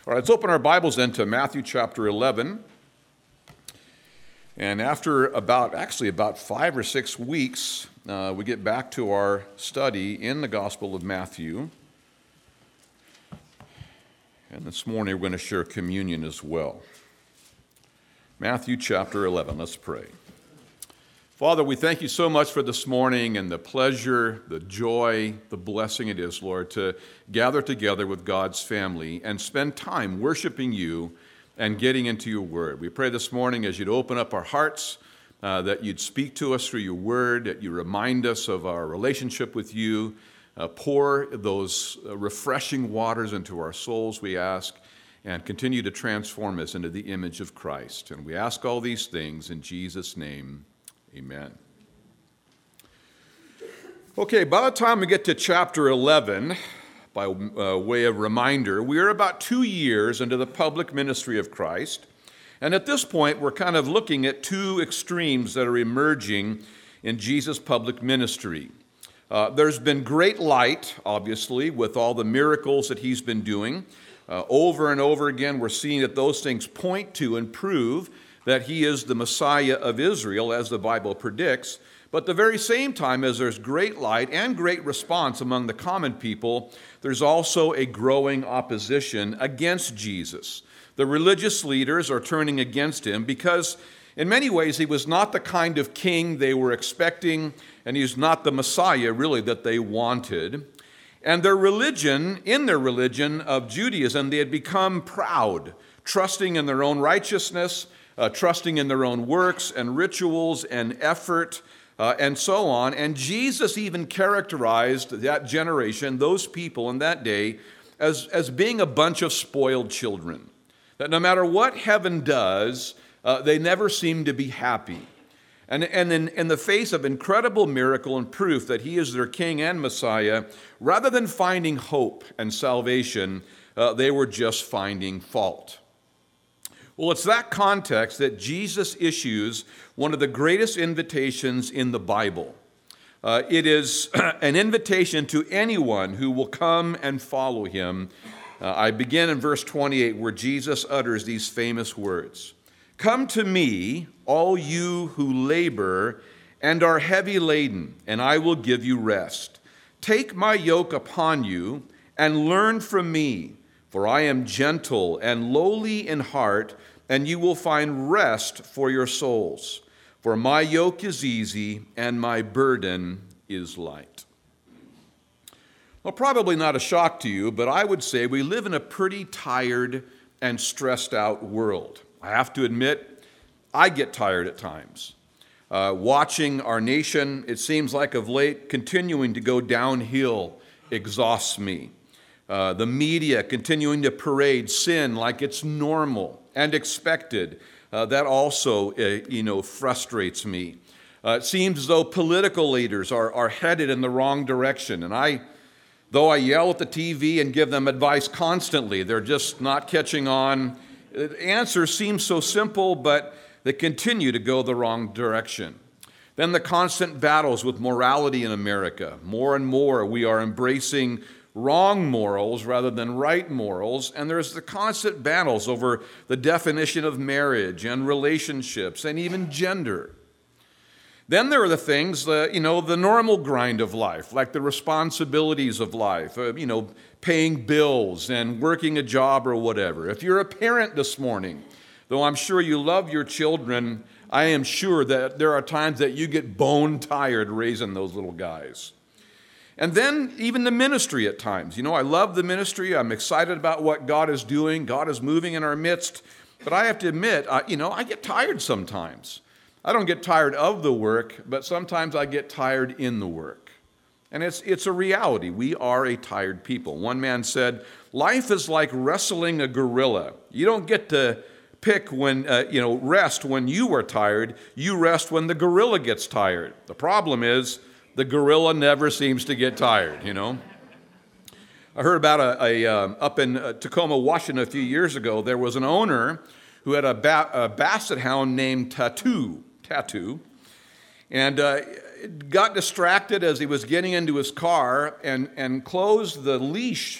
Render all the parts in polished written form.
All right, let's open our Bibles then to Matthew chapter 11. And after about 5 or 6 weeks, we get back to our study in the Gospel of Matthew. And this morning we're going to share communion as well. Matthew chapter 11, let's pray. Father, we thank you so much for this morning and the pleasure, the joy, the blessing it is, Lord, to gather together with God's family and spend time worshiping you and getting into your word. We pray this morning as you'd open up our hearts, that you'd speak to us through your word, that you remind us of our relationship with you, pour those refreshing waters into our souls, we ask, and continue to transform us into the image of Christ. And we ask all these things in Jesus' name. Amen. Okay, by the time we get to chapter 11, by way of reminder, we are about 2 years into the public ministry of Christ. And at this point, we're kind of looking at two extremes that are emerging in Jesus' public ministry. There's been great light, obviously, with all the miracles that he's been doing. Over and over again, we're seeing that those things point to and prove that he is the Messiah of Israel, as the Bible predicts. But at the very same time as there's great light and great response among the common people, there's also a growing opposition against Jesus. The religious leaders are turning against him because in many ways he was not the kind of king they were expecting, and he's not the Messiah really that they wanted. And in their religion of Judaism, they had become proud, trusting in their own righteousness, trusting in their own works and rituals and effort and so on. And Jesus even characterized that generation, those people in that day, as being a bunch of spoiled children. That no matter what heaven does, they never seem to be happy. And in the face of incredible miracle and proof that he is their king and Messiah, rather than finding hope and salvation, they were just finding fault. Well, it's that context that Jesus issues one of the greatest invitations in the Bible. It is an invitation to anyone who will come and follow him. I begin in verse 28 where Jesus utters these famous words. Come to me, all you who labor and are heavy laden, and I will give you rest. Take my yoke upon you and learn from me, for I am gentle and lowly in heart, and you will find rest for your souls. For my yoke is easy and my burden is light. Well, probably not a shock to you, but I would say we live in a pretty tired and stressed out world. I have to admit, I get tired at times. Watching our nation, it seems like of late, continuing to go downhill exhausts me. The media continuing to parade sin like it's normal and expected, that also, frustrates me. It seems as though political leaders are headed in the wrong direction. And though I yell at the TV and give them advice constantly, they're just not catching on. The answers seem so simple, but they continue to go the wrong direction. Then the constant battles with morality in America. More and more we are embracing wrong morals rather than right morals, and there's the constant battles over the definition of marriage and relationships and even gender. Then there are the things, the normal grind of life, like the responsibilities of life, paying bills and working a job or whatever. If you're a parent this morning, though I'm sure you love your children, I am sure that there are times that you get bone tired raising those little guys. And then even the ministry at times. I love the ministry. I'm excited about what God is doing. God is moving in our midst. But I have to admit, I get tired sometimes. I don't get tired of the work, but sometimes I get tired in the work. And it's a reality. We are a tired people. One man said, life is like wrestling a gorilla. You don't get to pick rest when you are tired. You rest when the gorilla gets tired. The problem is, the gorilla never seems to get tired, I heard about up in Tacoma, Washington a few years ago, there was an owner who had a basset hound named Tattoo, and got distracted as he was getting into his car and closed the leash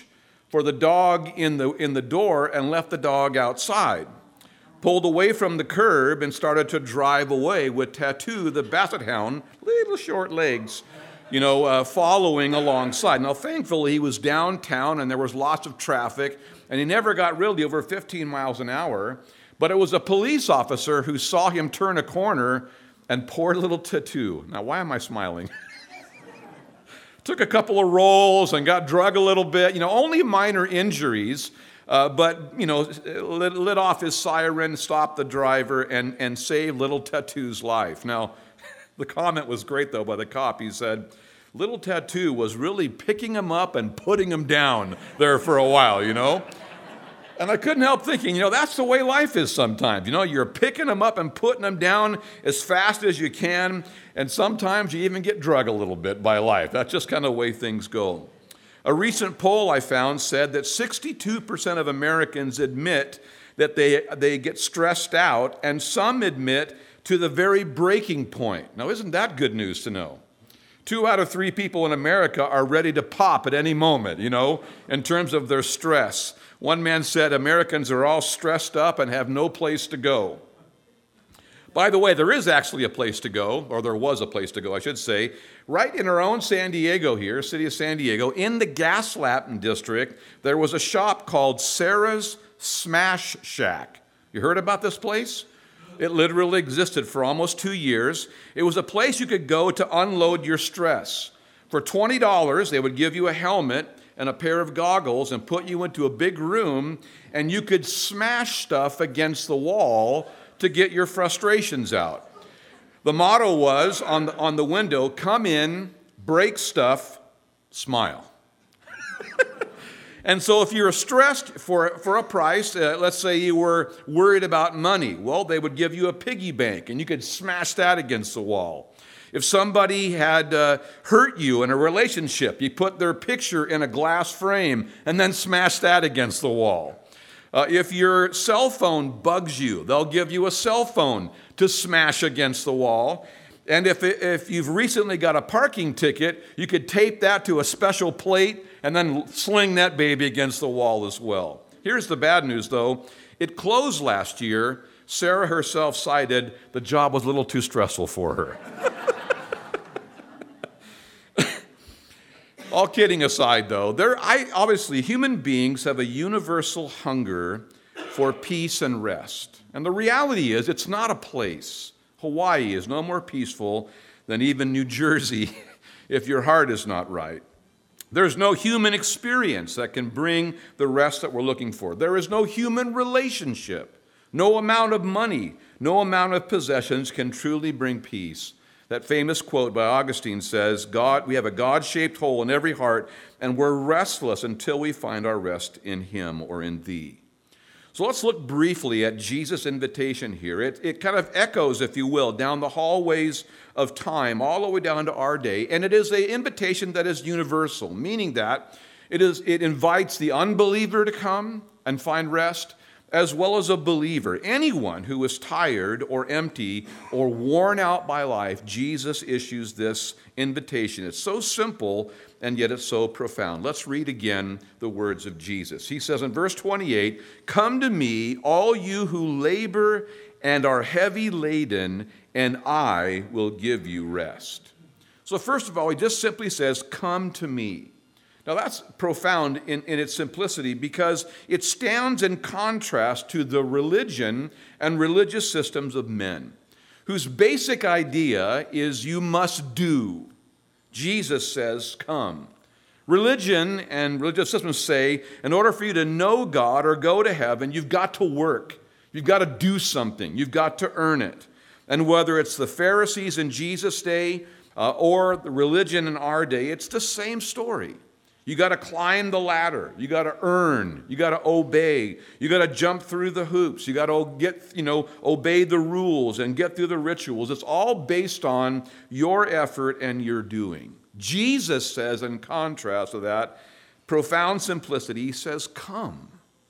for the dog in the door and left the dog outside. Pulled away from the curb and started to drive away with Tattoo, the basset hound, little short legs, following alongside. Now, thankfully, he was downtown and there was lots of traffic, and he never got really over 15 miles an hour. But it was a police officer who saw him turn a corner, and poor little Tattoo. Now, why am I smiling? Took a couple of rolls and got drug a little bit. Only minor injuries, but lit off his siren, stopped the driver, and saved little Tattoo's life. Now, the comment was great, though, by the cop. He said, little Tattoo was really picking him up and putting him down there for a while, And I couldn't help thinking, that's the way life is sometimes. You're picking them up and putting them down as fast as you can, and sometimes you even get drugged a little bit by life. That's just kind of the way things go. A recent poll I found said that 62% of Americans admit that they get stressed out, and some admit to the very breaking point. Now, isn't that good news to know? 2 out of 3 people in America are ready to pop at any moment, in terms of their stress. One man said Americans are all stressed up and have no place to go. By the way, there is actually a place to go, or there was a place to go, I should say, right in our own San Diego here, city of San Diego, in the Gaslamp district, there was a shop called Sarah's Smash Shack. You heard about this place? It literally existed for almost 2 years. It was a place you could go to unload your stress. For $20, they would give you a helmet and a pair of goggles and put you into a big room, and you could smash stuff against the wall to get your frustrations out. The motto was on the window, come in, break stuff, smile. And so if you're stressed for a price, let's say you were worried about money, well, they would give you a piggy bank, and you could smash that against the wall. If somebody had hurt you in a relationship, you put their picture in a glass frame and then smash that against the wall. If your cell phone bugs you, they'll give you a cell phone to smash against the wall. And if you've recently got a parking ticket, you could tape that to a special plate and then sling that baby against the wall as well. Here's the bad news, though. It closed last year. Sarah herself cited the job was a little too stressful for her. All kidding aside, though, obviously human beings have a universal hunger for peace and rest. And the reality is it's not a place. Hawaii is no more peaceful than even New Jersey if your heart is not right. There's no human experience that can bring the rest that we're looking for. There is no human relationship. No amount of money, no amount of possessions can truly bring peace. That famous quote by Augustine says, we have a God-shaped hole in every heart, and we're restless until we find our rest in Him or in Thee. So let's look briefly at Jesus' invitation here. It kind of echoes, if you will, down the hallways of time, all the way down to our day, and it is an invitation that is universal, meaning that it invites the unbeliever to come and find rest, as well as a believer. Anyone who is tired or empty or worn out by life, Jesus issues this invitation. It's so simple, and yet it's so profound. Let's read again the words of Jesus. He says in verse 28, "Come to me, all you who labor and are heavy laden, and I will give you rest." So first of all, he just simply says, "Come to me." Now that's profound in its simplicity because it stands in contrast to the religion and religious systems of men, whose basic idea is you must do. Jesus says, come. Religion and religious systems say, in order for you to know God or go to heaven, you've got to work. You've got to do something. You've got to earn it. And whether it's the Pharisees in Jesus' day or the religion in our day, it's the same story. You got to climb the ladder. You got to earn. You got to obey. You got to jump through the hoops. You got to obey the rules and get through the rituals. It's all based on your effort and your doing. Jesus says, in contrast to that, profound simplicity, he says, come.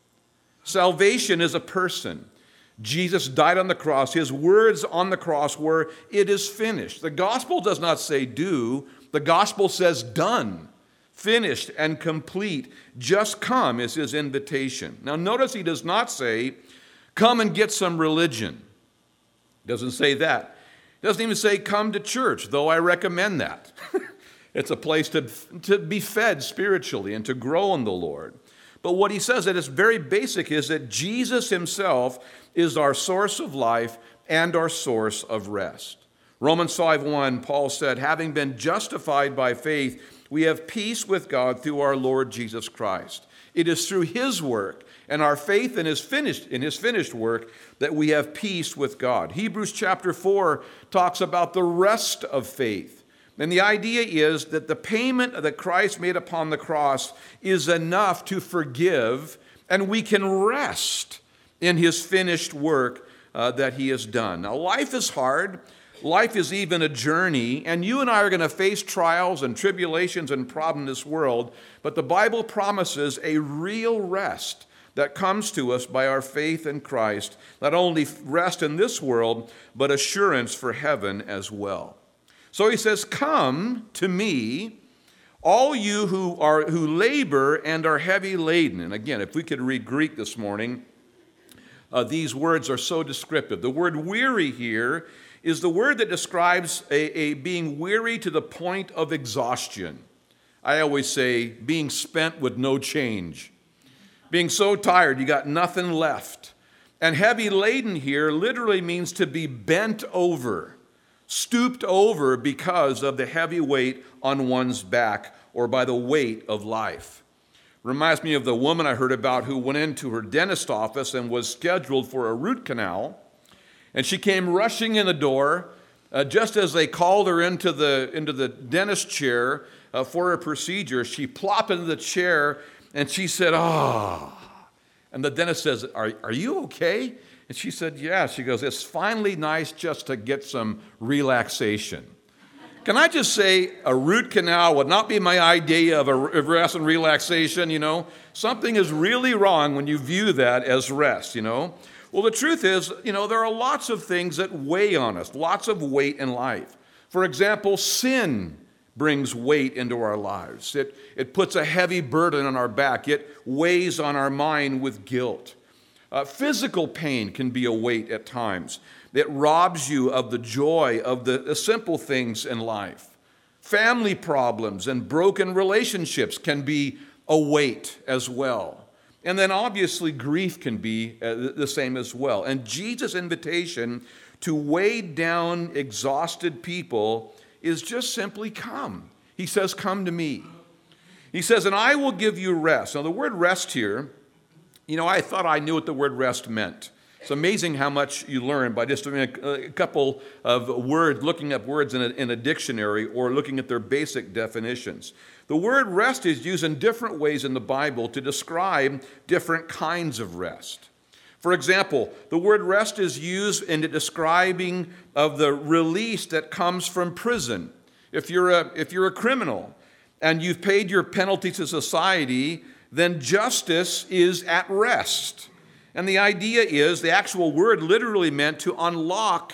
Salvation is a person. Jesus died on the cross. His words on the cross were, it is finished. The gospel does not say do. The gospel says done. finished and complete. Just come is his invitation. Now notice he does not say, come and get some religion. Doesn't say that. Doesn't even say come to church, though I recommend that. It's a place to be fed spiritually and to grow in the Lord. But what he says at its very basic is that Jesus himself is our source of life and our source of rest. Romans 5:1, Paul said, having been justified by faith, we have peace with God through our Lord Jesus Christ. It is through his work and our faith in his finished work that we have peace with God. Hebrews chapter 4 talks about the rest of faith. And the idea is that the payment that Christ made upon the cross is enough to forgive, and we can rest in his finished work that he has done. Now, life is hard. Life is even a journey, and you and I are going to face trials and tribulations and problems in this world, but the Bible promises a real rest that comes to us by our faith in Christ, not only rest in this world, but assurance for heaven as well. So he says, come to me, all you who labor and are heavy laden. And again, if we could read Greek this morning, these words are so descriptive. The word weary here is the word that describes a being weary to the point of exhaustion. I always say being spent with no change. Being so tired, you got nothing left. And heavy laden here literally means to be bent over, stooped over because of the heavy weight on one's back or by the weight of life. Reminds me of the woman I heard about who went into her dentist office and was scheduled for a root canal. And she came rushing in the door just as they called her into the dentist chair for her procedure. She plopped into the chair and she said, "Ah." And the dentist says, are you okay? And she said, yeah. She goes, it's finally nice just to get some relaxation. Can I just say a root canal would not be my idea of rest and relaxation, you know? Something is really wrong when you view that as rest, you know? Well, the truth is, you know, there are lots of things that weigh on us, lots of weight in life. For example, sin brings weight into our lives. It puts a heavy burden on our back. It weighs on our mind with guilt. Physical pain can be a weight at times. It robs you of the joy of the simple things in life. Family problems and broken relationships can be a weight as well. And then obviously grief can be the same as well. And Jesus' invitation to weighed down, exhausted people is just simply come. He says, come to me. He says, and I will give you rest. Now the word rest here, you know, I thought I knew what the word rest meant. It's amazing how much you learn by just doing a couple of words, looking up words in a dictionary or looking at their basic definitions. The word rest is used in different ways in the Bible to describe different kinds of rest. For example, the word rest is used in the describing of the release that comes from prison. If you're a criminal and you've paid your penalty to society, then justice is at rest. And the idea is, the actual word literally meant to unlock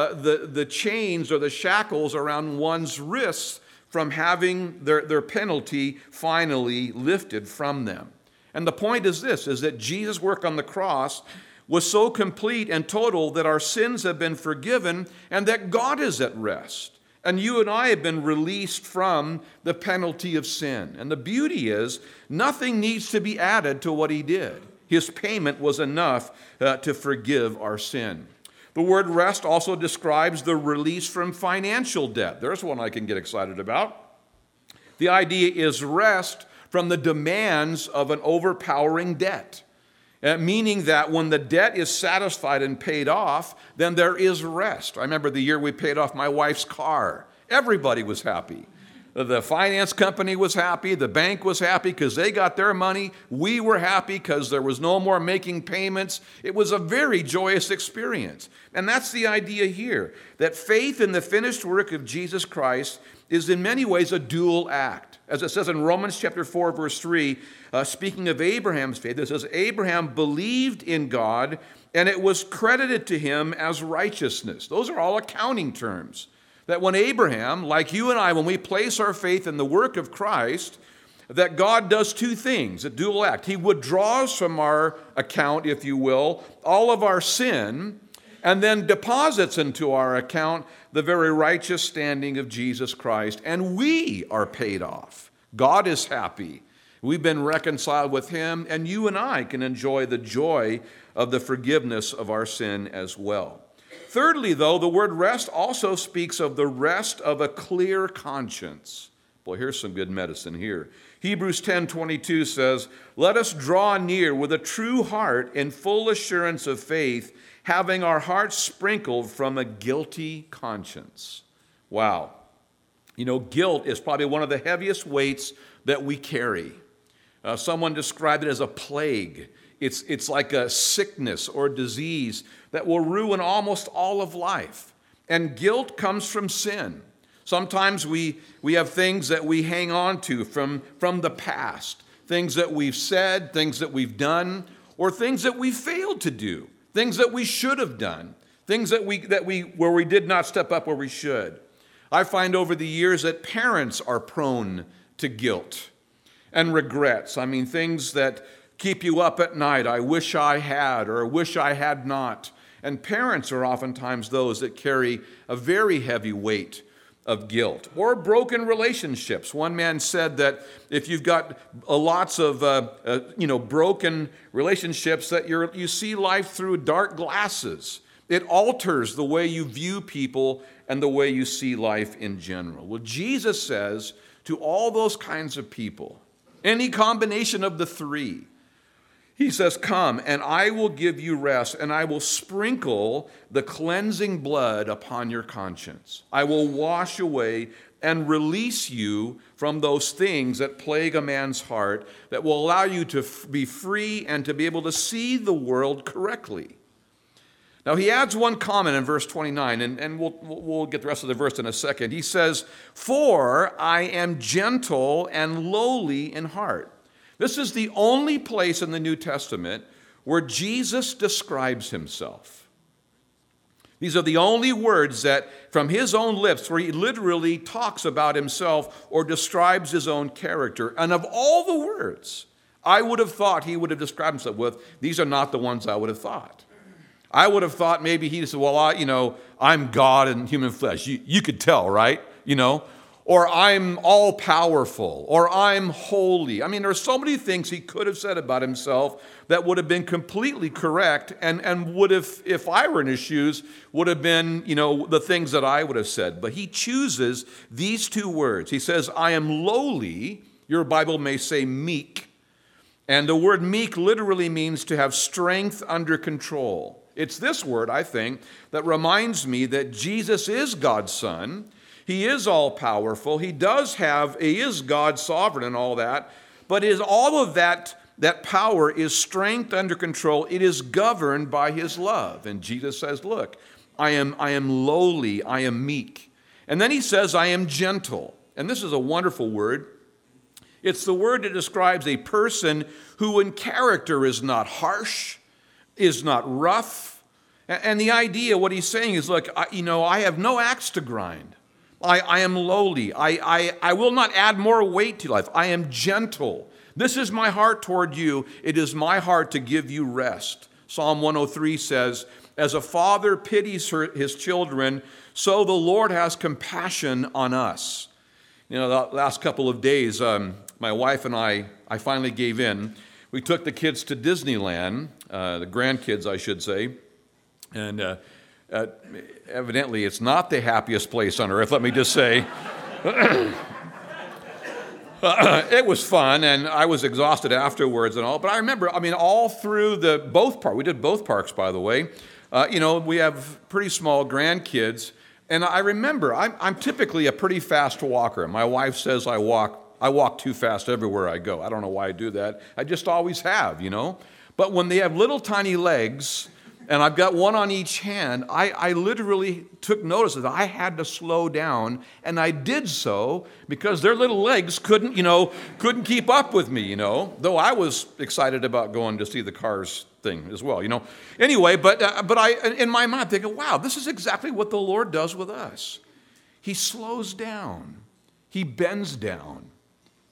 the chains or the shackles around one's wrists from having their penalty finally lifted from them. And the point is this, is that Jesus' work on the cross was so complete and total that our sins have been forgiven and that God is at rest. And you and I have been released from the penalty of sin. And the beauty is, nothing needs to be added to what he did. His payment was enough to forgive our sin. The word rest also describes the release from financial debt. There's one I can get excited about. The idea is rest from the demands of an overpowering debt, meaning that when the debt is satisfied and paid off, then there is rest. I remember the year we paid off my wife's car. Everybody was happy. The finance company was happy. The bank was happy because they got their money. We were happy because there was no more making payments. It was a very joyous experience. And that's the idea here, that faith in the finished work of Jesus Christ is in many ways a dual act. As it says in Romans chapter 4, verse 3, speaking of Abraham's faith, it says, Abraham believed in God, and it was credited to him as righteousness. Those are all accounting terms. That when Abraham, like you and I, when we place our faith in the work of Christ, that God does two things, a dual act. He withdraws from our account, if you will, all of our sin, and then deposits into our account the very righteous standing of Jesus Christ, and we are paid off. God is happy. We've been reconciled with him, and you and I can enjoy the joy of the forgiveness of our sin as well. Thirdly, though, the word rest also speaks of the rest of a clear conscience. Boy, here's some good medicine here. Hebrews 10:22 says, "Let us draw near with a true heart in full assurance of faith, having our hearts sprinkled from a guilty conscience." Wow. You know, guilt is probably one of the heaviest weights that we carry. Someone described it as a plague. It's like a sickness or disease that will ruin almost all of life. And guilt comes from sin. Sometimes we have things that we hang on to from the past, things that we've said, things that we've done, or things that we failed to do, things that we should have done, things where we did not step up where we should. I find over the years that parents are prone to guilt and regrets. I mean, things that keep you up at night. I wish I had, or wish I had not. And parents are oftentimes those that carry a very heavy weight of guilt. Or broken relationships. One man said that if you've got lots of broken relationships, that you see life through dark glasses. It alters the way you view people and the way you see life in general. Well, Jesus says to all those kinds of people, any combination of the three, he says, "Come, and I will give you rest, and I will sprinkle the cleansing blood upon your conscience. I will wash away and release you from those things that plague a man's heart, that will allow you to be free and to be able to see the world correctly." Now, he adds one comment in verse 29, and we'll get the rest of the verse in a second. He says, "For I am gentle and lowly in heart." This is the only place in the New Testament where Jesus describes himself. These are the only words that from his own lips where he literally talks about himself or describes his own character. And of all the words I would have thought he would have described himself with, these are not the ones I would have thought. I would have thought maybe he said, well, I'm God in human flesh. You could tell, right? Or I'm all-powerful, or I'm holy. I mean, there are so many things he could have said about himself that would have been completely correct and would have, if I were in his shoes, would have been, the things that I would have said. But he chooses these two words. He says, "I am lowly." Your Bible may say meek. And the word meek literally means to have strength under control. It's this word, I think, that reminds me that Jesus is God's Son. He is all-powerful. He is God sovereign and all that. But all of that power is strength under control. It is governed by his love. And Jesus says, look, I am lowly, I am meek. And then he says, I am gentle. And this is a wonderful word. It's the word that describes a person who in character is not harsh, is not rough. And the idea, what he's saying is, look, I have no axe to grind. I am lowly. I will not add more weight to life. I am gentle. This is my heart toward you. It is my heart to give you rest. Psalm 103 says, as a father pities his children, so the Lord has compassion on us. The last couple of days, my wife and I finally gave in. We took the kids to Disneyland, the grandkids, I should say, and evidently it's not the happiest place on earth, let me just say. It was fun, and I was exhausted afterwards and all, but I remember, all through both parks, we did both parks, by the way, we have pretty small grandkids, and I remember, I'm typically a pretty fast walker. My wife says I walk too fast everywhere I go. I don't know why I do that. I just always have, But when they have little tiny legs, and I've got one on each hand, I literally took notice that I had to slow down, and I did so because their little legs couldn't keep up with me, Though I was excited about going to see the Cars thing as well, Anyway, but I, in my mind, thinking, wow, this is exactly what the Lord does with us. He slows down. He bends down.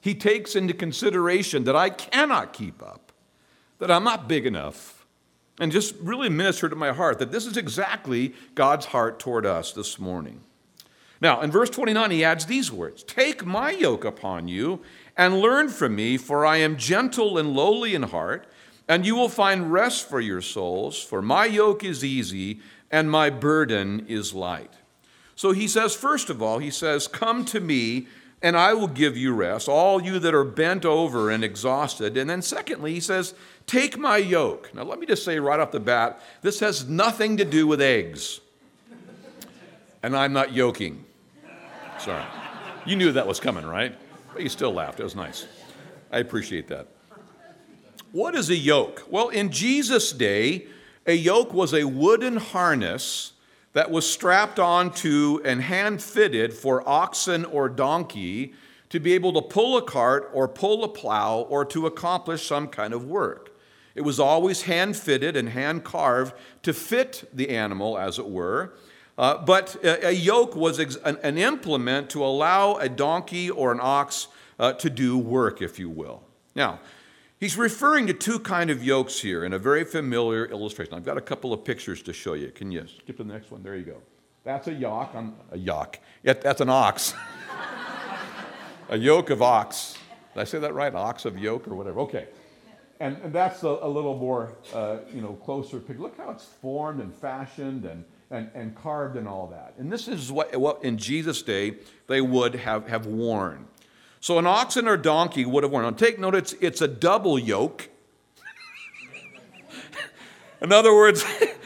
He takes into consideration that I cannot keep up, that I'm not big enough, and just really minister to my heart that this is exactly God's heart toward us this morning. Now, in verse 29, he adds these words, "Take my yoke upon you and learn from me, for I am gentle and lowly in heart, and you will find rest for your souls, for my yoke is easy and my burden is light." So he says, first of all, he says, "Come to me and I will give you rest, all you that are bent over and exhausted." And then secondly, he says, "Take my yoke." Now let me just say right off the bat, this has nothing to do with eggs. And I'm not yoking. Sorry. You knew that was coming, right? But you still laughed. It was nice. I appreciate that. What is a yoke? Well, in Jesus' day, a yoke was a wooden harness that was strapped onto and hand-fitted for oxen or donkey to be able to pull a cart or pull a plow or to accomplish some kind of work. It was always hand-fitted and hand-carved to fit the animal, as it were. But a yoke was an implement to allow a donkey or an ox to do work, if you will. Now, he's referring to two kinds of yokes here in a very familiar illustration. I've got a couple of pictures to show you. Can you skip to the next one? There you go. That's a yoke. That's an ox. A yoke of ox. Did I say that right? Ox of yoke or whatever. Okay. And that's a little more, closer picture. Look how it's formed and fashioned and carved and all that. And this is what in Jesus' day they would have worn. So an oxen or donkey would have worn. Now take note, it's a double yoke. In other words,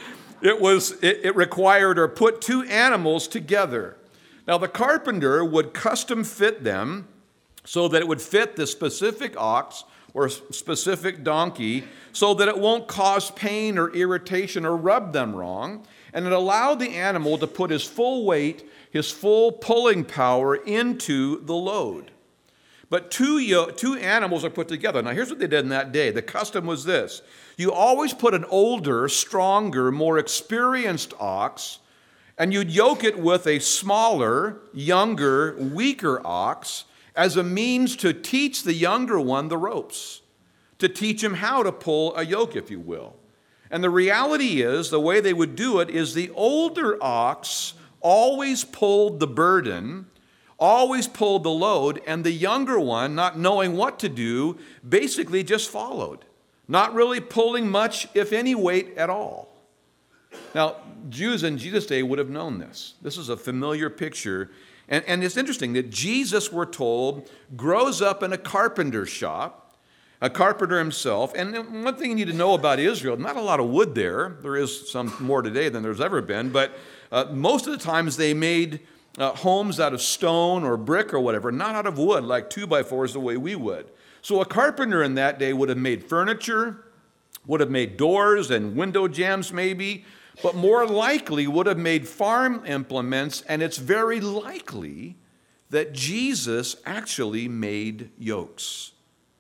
it required or put two animals together. Now the carpenter would custom fit them so that it would fit the specific ox or specific donkey so that it won't cause pain or irritation or rub them wrong. And it allowed the animal to put his full weight, his full pulling power into the load. But two animals are put together. Now here's what they did in that day. The custom was this. You always put an older, stronger, more experienced ox, and you'd yoke it with a smaller, younger, weaker ox as a means to teach the younger one the ropes, to teach him how to pull a yoke, if you will. And the reality is, the way they would do it is the older ox always pulled the burden, always pulled the load, and the younger one, not knowing what to do, basically just followed, not really pulling much, if any, weight at all. Now, Jews in Jesus' day would have known this. This is a familiar picture. And it's interesting that Jesus, we're told, grows up in a carpenter shop, a carpenter himself. And one thing you need to know about Israel, not a lot of wood there. There is some more today than there's ever been. But most of the times they made homes out of stone or brick or whatever, not out of wood, like 2x4s the way we would. So a carpenter in that day would have made furniture, would have made doors and window jambs maybe, but more likely would have made farm implements, and it's very likely that Jesus actually made yokes.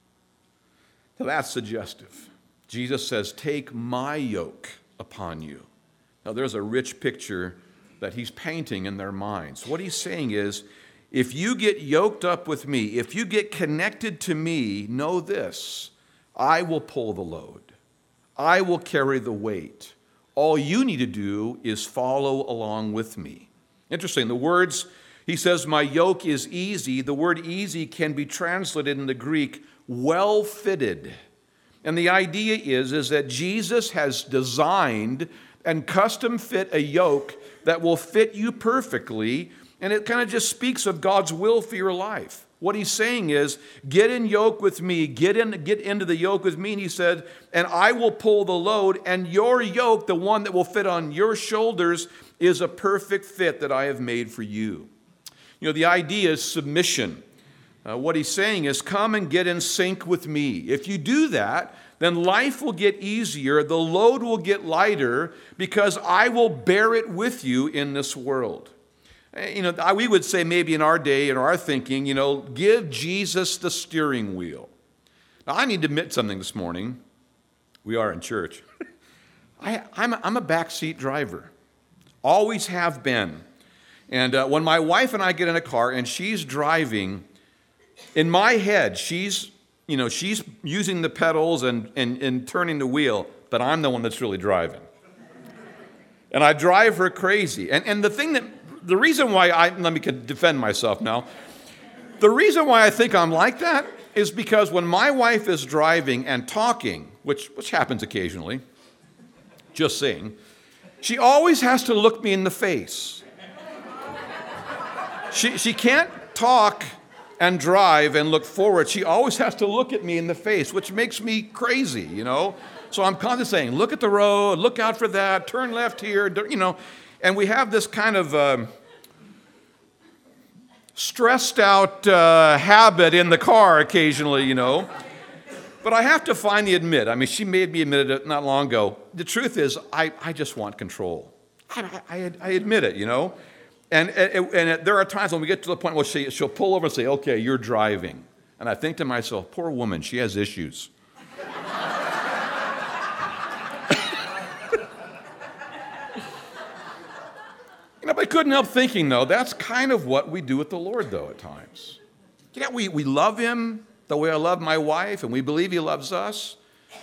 Now that's suggestive. Jesus says, "Take my yoke upon you." Now there's a rich picture that he's painting in their minds. What he's saying is, if you get yoked up with me, if you get connected to me, know this: I will pull the load. I will carry the weight. All you need to do is follow along with me. Interesting, the words, he says, "My yoke is easy." The word easy can be translated in the Greek, well-fitted. And the idea is that Jesus has designed and custom fit a yoke that will fit you perfectly, and it kind of just speaks of God's will for your life. What he's saying is, get in yoke with me, get into the yoke with me, and he said, and I will pull the load, and your yoke, the one that will fit on your shoulders, is a perfect fit that I have made for you. You know, the idea is submission. What he's saying is, come and get in sync with me. If you do that, then life will get easier, the load will get lighter, because I will bear it with you in this world. You know, we would say maybe in our day, in our thinking, give Jesus the steering wheel. Now, I need to admit something this morning. We are in church. I'm a backseat driver. Always have been. And when my wife and I get in a car and she's driving, In my head, she's using the pedals and turning the wheel, but I'm the one that's really driving. And I drive her crazy. And the reason why let me defend myself now. The reason why I think I'm like that is because when my wife is driving and talking, which happens occasionally, just saying, she always has to look me in the face. She can't talk and drive and look forward. She always has to look at me in the face, which makes me crazy, So I'm constantly saying, look at the road, look out for that, turn left here, And we have this kind of stressed out habit in the car occasionally, But I have to finally admit, she made me admit it not long ago. The truth is, I just want control. I admit it, And there are times when we get to the point where she'll pull over and say, okay, you're driving. And I think to myself, poor woman, she has issues. But I couldn't help thinking, though, that's kind of what we do with the Lord, though, at times. We love Him the way I love my wife, and we believe He loves us.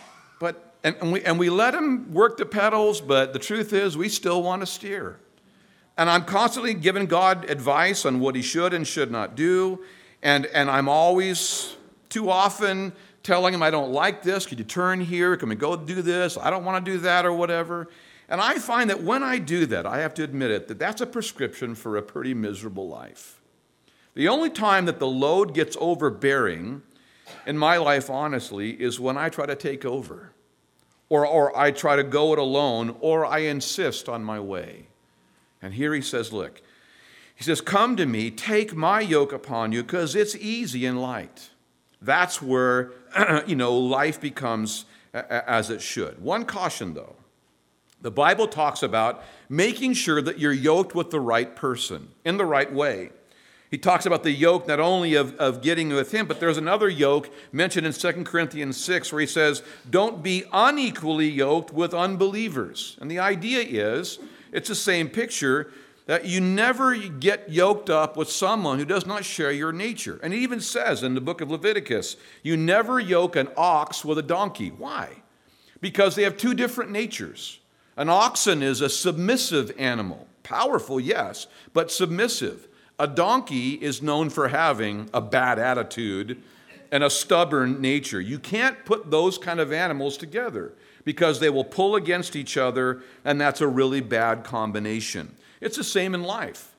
And we let Him work the pedals, but the truth is we still want to steer. And I'm constantly giving God advice on what He should and should not do. And I'm always, too often, telling Him, I don't like this. Could you turn here? Can we go do this? I don't want to do that or whatever. And I find that when I do that, I have to admit it, that's a prescription for a pretty miserable life. The only time that the load gets overbearing in my life, honestly, is when I try to take over. Or I try to go it alone, or I insist on my way. And here He says, look, He says, come to me, take my yoke upon you, because it's easy and light. That's where, life becomes as it should. One caution, though. The Bible talks about making sure that you're yoked with the right person, in the right way. He talks about the yoke not only of getting with Him, but there's another yoke mentioned in 2 Corinthians 6 where he says, don't be unequally yoked with unbelievers. And the idea is, it's the same picture, that you never get yoked up with someone who does not share your nature. And it even says in the book of Leviticus, you never yoke an ox with a donkey. Why? Because they have two different natures. An oxen is a submissive animal. Powerful, yes, but submissive. A donkey is known for having a bad attitude and a stubborn nature. You can't put those kind of animals together because they will pull against each other, and that's a really bad combination. It's the same in life.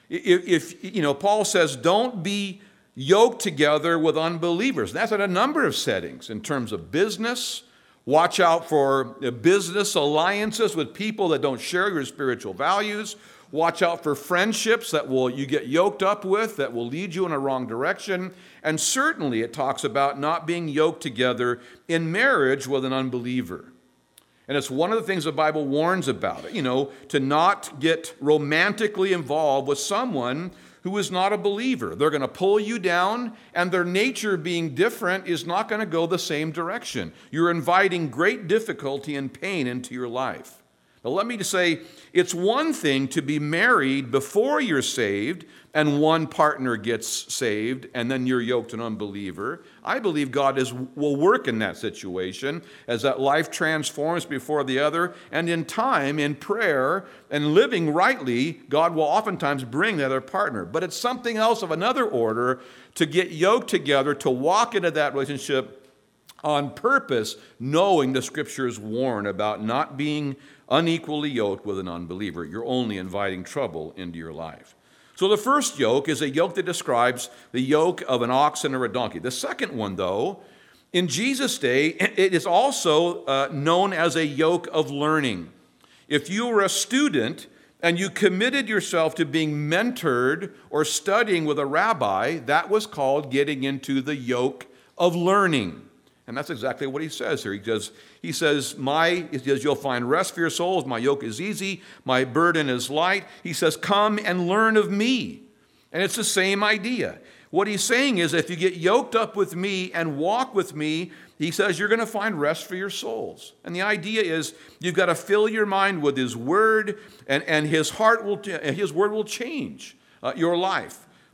Paul says, don't be yoked together with unbelievers. That's in a number of settings in terms of business. Watch out for business alliances with people that don't share your spiritual values. Watch out for friendships that you get yoked up with that will lead you in a wrong direction. And certainly it talks about not being yoked together in marriage with an unbeliever. And it's one of the things the Bible warns about, to not get romantically involved with someone who is not a believer. They're going to pull you down, and their nature being different is not going to go the same direction. You're inviting great difficulty and pain into your life. Now, let me just say, it's one thing to be married before you're saved and one partner gets saved and then you're yoked to an unbeliever. I believe God will work in that situation as that life transforms before the other. And in time, in prayer and living rightly, God will oftentimes bring the other partner. But it's something else of another order to get yoked together, to walk into that relationship on purpose, knowing the Scriptures warn about not being unequally yoked with an unbeliever. You're only inviting trouble into your life. So the first yoke is a yoke that describes the yoke of an oxen or a donkey. The second one, though, in Jesus' day, it is also known as a yoke of learning. If you were a student and you committed yourself to being mentored or studying with a rabbi, that was called getting into the yoke of learning. And that's exactly what he says here. He says, you'll find rest for your souls. My yoke is easy. My burden is light. He says, come and learn of me. And it's the same idea. What he's saying is, if you get yoked up with me and walk with me, he says, you're going to find rest for your souls. And the idea is, you've got to fill your mind with his word, and his word will change your life.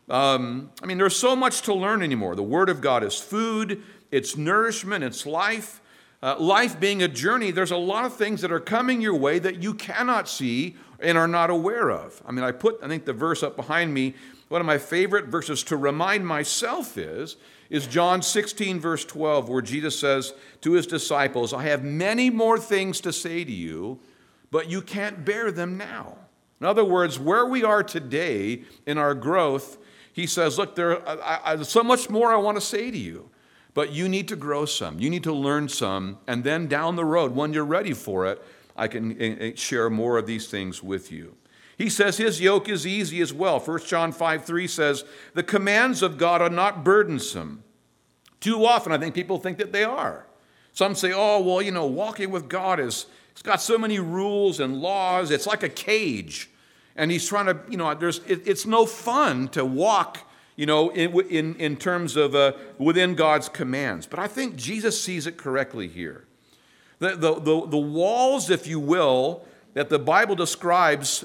There's so much to learn anymore. The Word of God is food, it's nourishment, it's life. Life being a journey, there's a lot of things that are coming your way that you cannot see and are not aware of. I think the verse up behind me, one of my favorite verses to remind myself is John 16, verse 12, where Jesus says to his disciples, I have many more things to say to you, but you can't bear them now. In other words, where we are today in our growth, he says, look, there's so much more I want to say to you, but you need to grow some. You need to learn some, and then down the road, when you're ready for it, I can share more of these things with you. He says his yoke is easy as well. 1 John 5:3 says, the commands of God are not burdensome. Too often, I think people think that they are. Some say, walking with God it's got so many rules and laws. It's like a cage. And he's trying to, it's no fun to walk, in terms of within God's commands. But I think Jesus sees it correctly here. The walls, if you will, that the Bible describes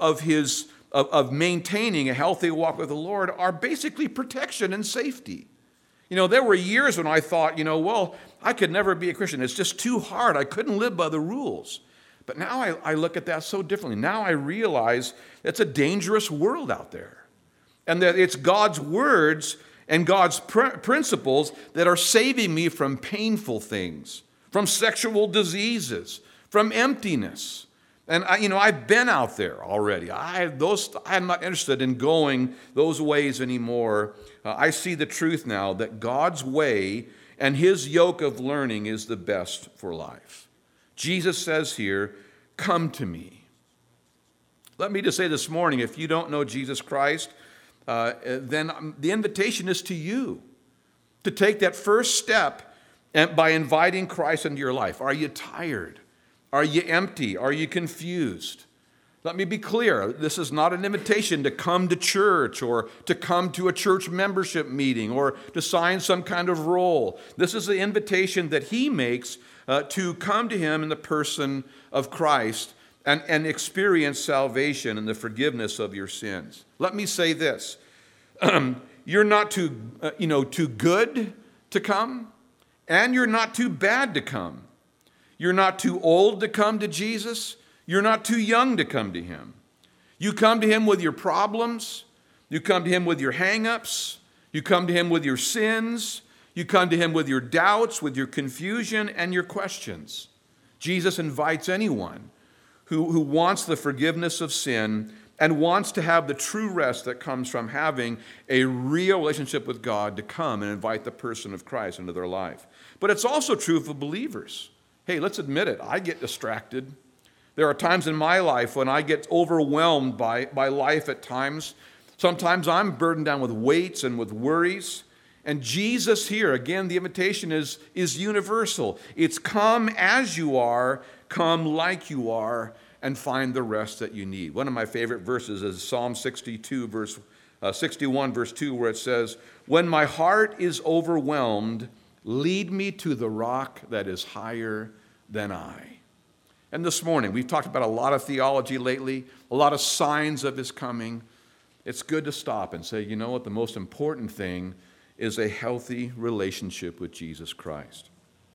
of maintaining a healthy walk with the Lord are basically protection and safety. There were years when I thought, I could never be a Christian. It's just too hard. I couldn't live by the rules. But now I look at that so differently. Now I realize it's a dangerous world out there. And that it's God's words and God's principles that are saving me from painful things, from sexual diseases, from emptiness. And I've been out there already. I'm not interested in going those ways anymore. I see the truth now that God's way and his yoke of learning is the best for life. Jesus says here, come to me. Let me just say this morning, if you don't know Jesus Christ, then the invitation is to you to take that first step by inviting Christ into your life. Are you tired? Are you empty? Are you confused? Let me be clear. This is not an invitation to come to church or to come to a church membership meeting or to sign some kind of role. This is the invitation that he makes to come to him in the person of Christ and experience salvation and the forgiveness of your sins. Let me say this. You're not too good to come, and you're not too bad to come. You're not too old to come to Jesus. You're not too young to come to him. You come to him with your problems. You come to him with your hang-ups. You come to him with your sins. You come to him with your doubts, with your confusion, and your questions. Jesus invites anyone who wants the forgiveness of sin and wants to have the true rest that comes from having a real relationship with God to come and invite the person of Christ into their life. But it's also true for believers. Hey, let's admit it. I get distracted. There are times in my life when I get overwhelmed by life at times. Sometimes I'm burdened down with weights and with worries. And Jesus here, again, the invitation is universal. It's come as you are, come like you are, and find the rest that you need. One of my favorite verses is Psalm 61, verse 2, where it says, when my heart is overwhelmed, lead me to the rock that is higher than I. And this morning, we've talked about a lot of theology lately, a lot of signs of his coming. It's good to stop and say, you know what, the most important thing is a healthy relationship with Jesus Christ.